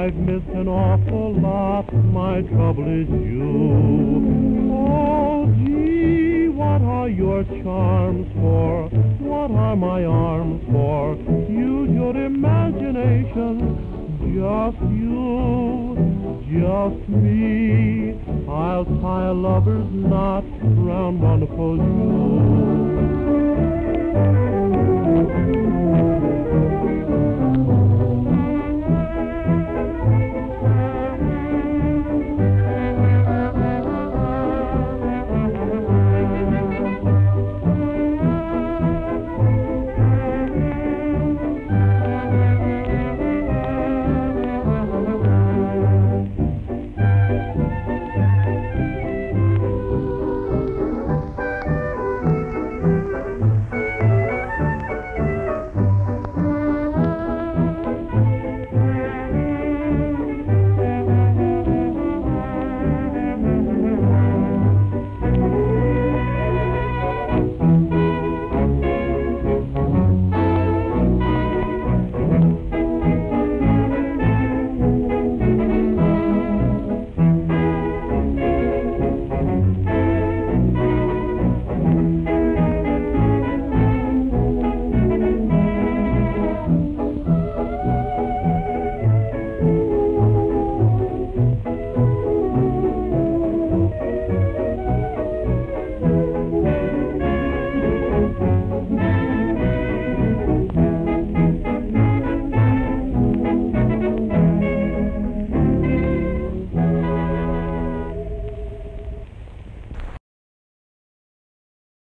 I've missed an awful lot, my trouble is you. Oh, gee, what are your charms for? What are my arms for? Use your imagination, just you, just me. I'll tie a lover's knot round wonderful you.